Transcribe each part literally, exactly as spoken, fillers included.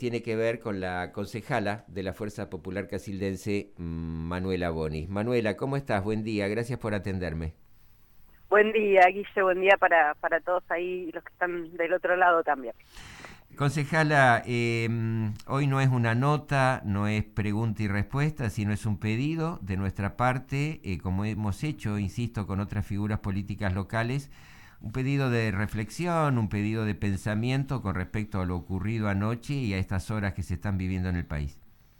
tiene que ver con la concejala de la Fuerza Popular Casildense, Manuela Bonis. Manuela, ¿cómo estás? Buen día, gracias por atenderme. Buen día, Guille, buen día para, para todos ahí y los que están del otro lado también. Concejala, eh, hoy no es una nota, no es pregunta y respuesta, sino es un pedido de nuestra parte, eh, como hemos hecho, insisto, con otras figuras políticas locales, un pedido de reflexión, un pedido de pensamiento con respecto a lo ocurrido anoche y a estas horas que se están viviendo en el país.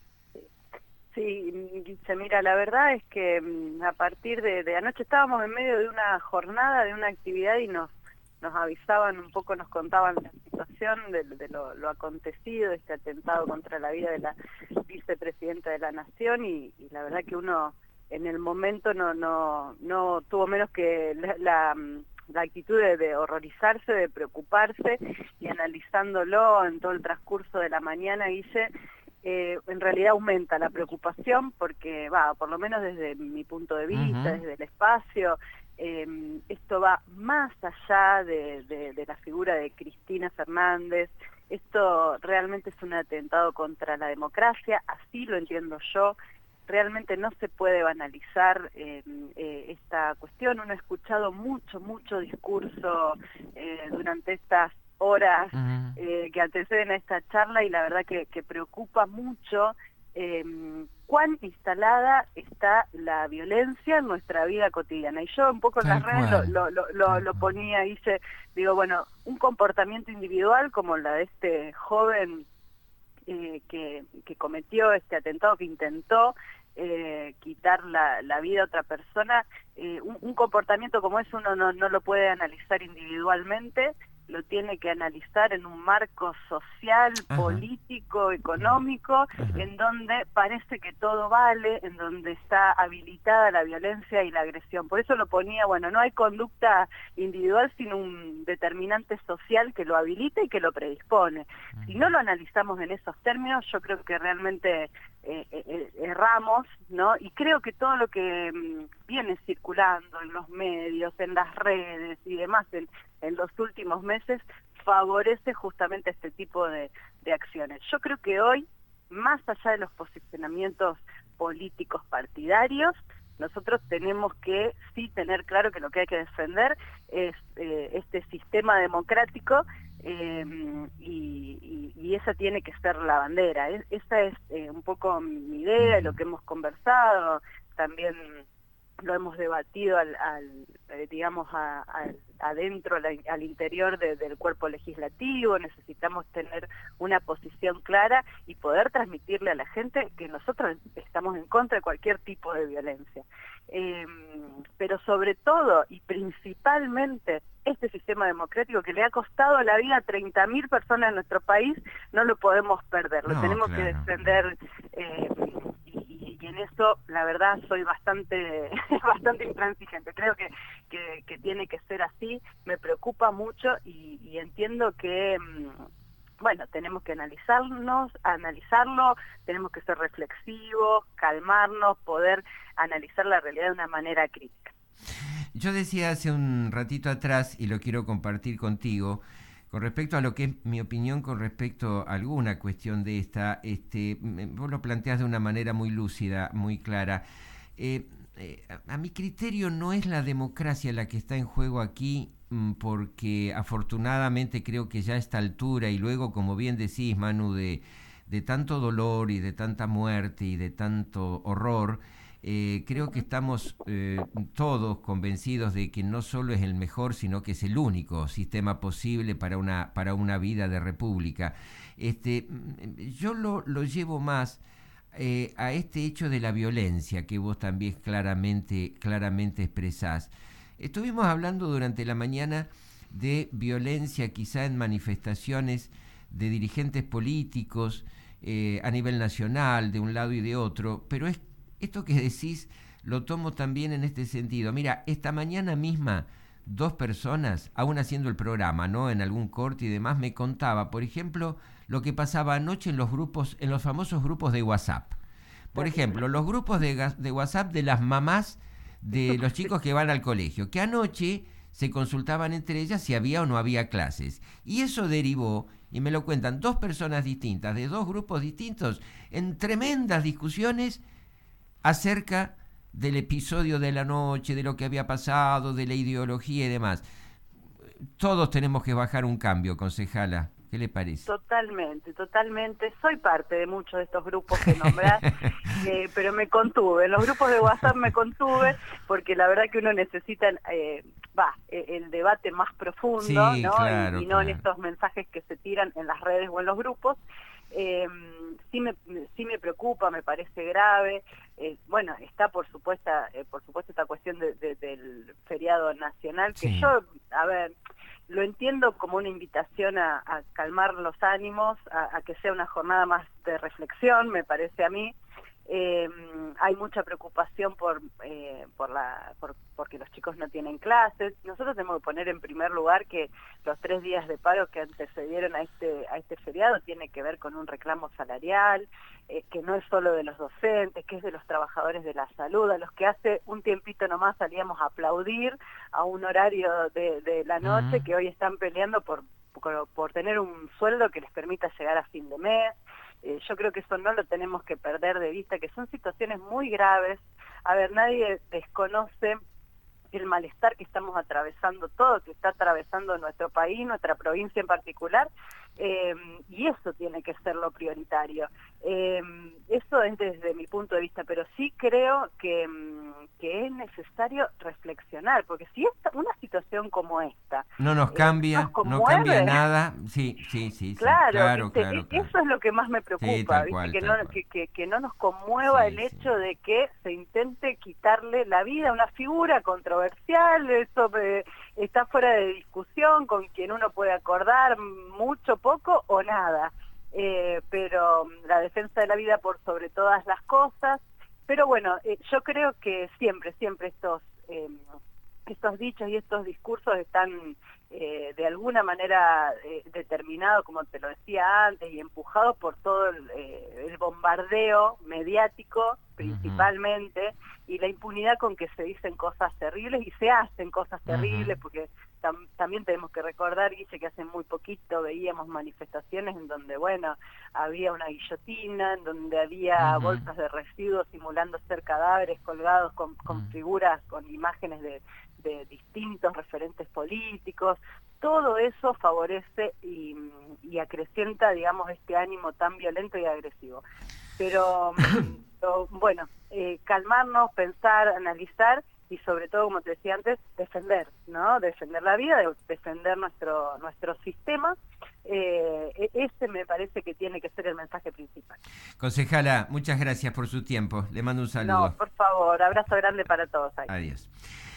Sí, Guille, mira, la verdad es que a partir de, de anoche estábamos en medio de una jornada, de una actividad y nos nos avisaban un poco, nos contaban la situación de, de lo, lo acontecido, este atentado contra la vida de la vicepresidenta de la Nación y, y la verdad que uno en el momento no no no tuvo menos que la, la, la actitud de, de horrorizarse, de preocuparse y analizándolo en todo el transcurso de la mañana, Guille, Eh, en realidad aumenta la preocupación porque, va, por lo menos desde mi punto de vista, Uh-huh. desde el espacio, eh, esto va más allá de, de, de la figura de Cristina Fernández. Esto realmente es un atentado contra la democracia, así lo entiendo yo. Realmente no se puede banalizar eh, eh, esta cuestión. Uno ha escuchado mucho, mucho discurso eh, durante estas horas Uh-huh. eh, que anteceden a esta charla y la verdad que, que preocupa mucho eh, cuán instalada está la violencia en nuestra vida cotidiana. Y yo un poco en Tal las redes lo, cual, lo, lo, lo, tal lo cual. ponía, hice, digo, bueno, un comportamiento individual como la de este joven eh, que, que cometió este atentado, que intentó eh, quitar la, la vida a otra persona, eh, un, un comportamiento como ese uno no, no lo puede analizar individualmente, lo tiene que analizar en un marco social, Ajá. político, económico, Ajá. en donde parece que todo vale, en donde está habilitada la violencia y la agresión. Por eso lo ponía, bueno, no hay conducta individual, sino un determinante social que lo habilita y que lo predispone. Si no lo analizamos en esos términos, yo creo que realmente eh, eh, erramos, ¿no? Y creo que todo lo que mmm, viene circulando en los medios, en las redes y demás, en, en los últimos meses, favorece justamente este tipo de, de acciones. Yo creo que hoy, más allá de los posicionamientos políticos partidarios, nosotros tenemos que sí tener claro que lo que hay que defender es eh, este sistema democrático eh, y, y, y esa tiene que ser la bandera. Es, esa es eh, un poco mi idea y lo que hemos conversado, también lo hemos debatido al, al eh, digamos, a, a, adentro, al, al interior de, del cuerpo legislativo. Necesitamos tener una posición clara y poder transmitirle a la gente que nosotros estamos en contra de cualquier tipo de violencia. Eh, pero sobre todo y principalmente este sistema democrático que le ha costado la vida a treinta mil personas en nuestro país, no lo podemos perder, lo No, tenemos que claro. defender eh, y en eso la verdad soy bastante bastante intransigente. Creo que, que, que tiene que ser así, me preocupa mucho y, y entiendo que bueno, tenemos que analizarnos, analizarlo, tenemos que ser reflexivos, calmarnos, poder analizar la realidad de una manera crítica. Yo decía hace un ratito atrás, y lo quiero compartir contigo, con respecto a lo que es mi opinión con respecto a alguna cuestión de esta, este, vos lo planteás de una manera muy lúcida, muy clara. Eh, eh, a, a mi criterio no es la democracia la que está en juego aquí, porque afortunadamente creo que ya a esta altura, y luego, como bien decís, Manu, de, de tanto dolor y de tanta muerte y de tanto horror, Eh, creo que estamos eh, todos convencidos de que no solo es el mejor, sino que es el único sistema posible para una, para una vida de república. Este, yo lo, lo llevo más eh, a este hecho de la violencia que vos también claramente, claramente expresás. Estuvimos hablando durante la mañana de violencia quizá en manifestaciones de dirigentes políticos eh, a nivel nacional, de un lado y de otro, pero es esto que decís lo tomo también en este sentido. Mira, esta mañana misma dos personas, aún haciendo el programa, ¿no? En algún corte y demás, me contaba, por ejemplo, lo que pasaba anoche en los grupos, en los famosos grupos de WhatsApp. Por ejemplo, los grupos de, de WhatsApp de las mamás de los chicos que van al colegio, que anoche se consultaban entre ellas si había o no había clases. Y eso derivó y me lo cuentan dos personas distintas, de dos grupos distintos, en tremendas discusiones acerca del episodio de la noche, de lo que había pasado, de la ideología y demás. Todos tenemos que bajar un cambio, concejala. ¿Qué le parece? Totalmente, totalmente. Soy parte de muchos de estos grupos que nombrás, eh, pero me contuve. En los grupos de WhatsApp me contuve porque la verdad que uno necesita eh, va, el debate más profundo, sí, ¿no? Claro, y, y no claro. en estos mensajes que se tiran en las redes o en los grupos. Eh, sí me sí me preocupa, me parece grave. Eh, bueno, está por supuesto eh, por supuesto esta cuestión de, de, del feriado nacional que sí. yo, a ver, lo entiendo como una invitación a, a calmar los ánimos, a, a que sea una jornada más de reflexión, me parece a mí. Eh, hay mucha preocupación por, eh, por la, por, porque los chicos no tienen clases. Nosotros tenemos que poner en primer lugar que los tres días de paro que antecedieron a este, a este feriado tiene que ver con un reclamo salarial, eh, que no es solo de los docentes, que es de los trabajadores de la salud, a los que hace un tiempito nomás salíamos a aplaudir a un horario de, de la noche, Uh-huh. que hoy están peleando por, por, por tener un sueldo que les permita llegar a fin de mes. Eh, yo creo que eso no lo tenemos que perder de vista, que son situaciones muy graves. A ver, nadie desconoce el malestar que estamos atravesando todo, que está atravesando nuestro país, nuestra provincia en particular, eh, y eso tiene que ser lo prioritario. Eh, eso es desde mi punto de vista, pero sí creo que, que es necesario reflexionar, porque si esta, una situación como esta no nos eh, cambia, nos conmueve, no cambia nada, sí, sí, sí, claro, sí, claro, ¿viste? claro, claro. Eso es lo que más me preocupa, Sí, tal ¿viste? cual, que, tal no, cual. que, que, que no nos conmueva Sí, el sí. hecho de que se intente quitarle la vida a una figura controversial. Eso eh, está fuera de discusión, con quien uno puede acordar mucho, poco o nada, eh, pero la defensa de la vida por sobre todas las cosas. Pero bueno, eh, yo creo que siempre, siempre estos... Eh, estos dichos y estos discursos están eh, de alguna manera eh, determinados, como te lo decía antes, y empujados por todo el, eh, el bombardeo mediático principalmente, uh-huh. y la impunidad con que se dicen cosas terribles y se hacen cosas terribles, uh-huh. porque tam también tenemos que recordar, Guille, que hace muy poquito veíamos manifestaciones en donde, bueno, había una guillotina, en donde había uh-huh. bolsas de residuos simulando ser cadáveres colgados con, con uh-huh. figuras, con imágenes de de distintos referentes políticos. Todo eso favorece y, y acrecienta, digamos, este ánimo tan violento y agresivo. Pero, pero bueno, eh, calmarnos, pensar, analizar y sobre todo, como te decía antes, defender, ¿no? Defender la vida, defender nuestro nuestro sistema. Eh, ese me parece que tiene que ser el mensaje principal. Concejala, muchas gracias por su tiempo. Le mando un saludo. No, por favor, abrazo grande para todos ahí. Adiós.